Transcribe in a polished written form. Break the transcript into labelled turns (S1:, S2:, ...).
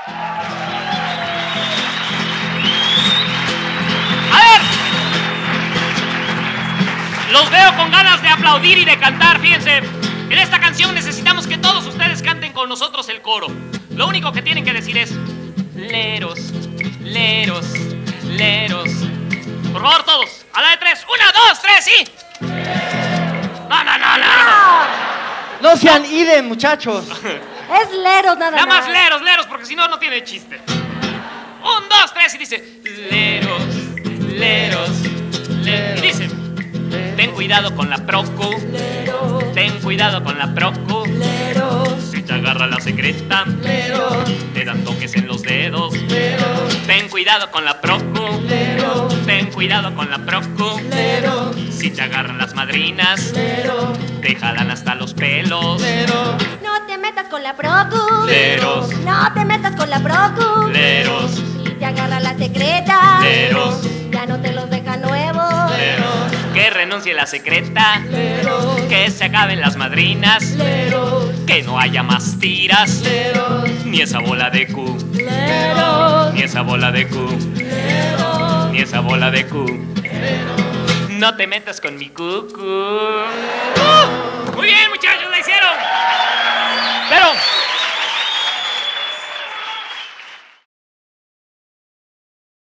S1: A ver. Los veo con ganas de aplaudir y de cantar, fíjense. En esta canción necesitamos que todos ustedes canten con nosotros el coro. Lo único que tienen que decir es leros, leros, leros. Por favor, todos, a la de 3. 1, 2, 3 y... No.
S2: No sean idem, muchachos.
S3: Es leros nada
S1: más. Leros, porque si no, no tiene chiste. 1, 2, 3 y dice leros, leros, leros. Y dice, ten cuidado con la procu, ten cuidado con la procu. Si te agarra la secreta, te dan toques en los dedos. Ten cuidado con la procu, ten cuidado con la procu. Si te agarran las madrinas, te jalan hasta los pelos.
S3: No te metas con la procu.
S1: Leros.
S3: No te metas con la procu.
S1: Leros.
S3: Si te agarra la secreta,
S1: Leros.
S3: ya no te los deja nuevos.
S1: Leros. Que renuncie la secreta, leros. Que se acaben las madrinas, leros. Que no haya más tiras, leros. Ni esa bola de Q, leros. Ni esa bola de Q, leros. Ni esa bola de Q, leros. No te metas con mi cucu.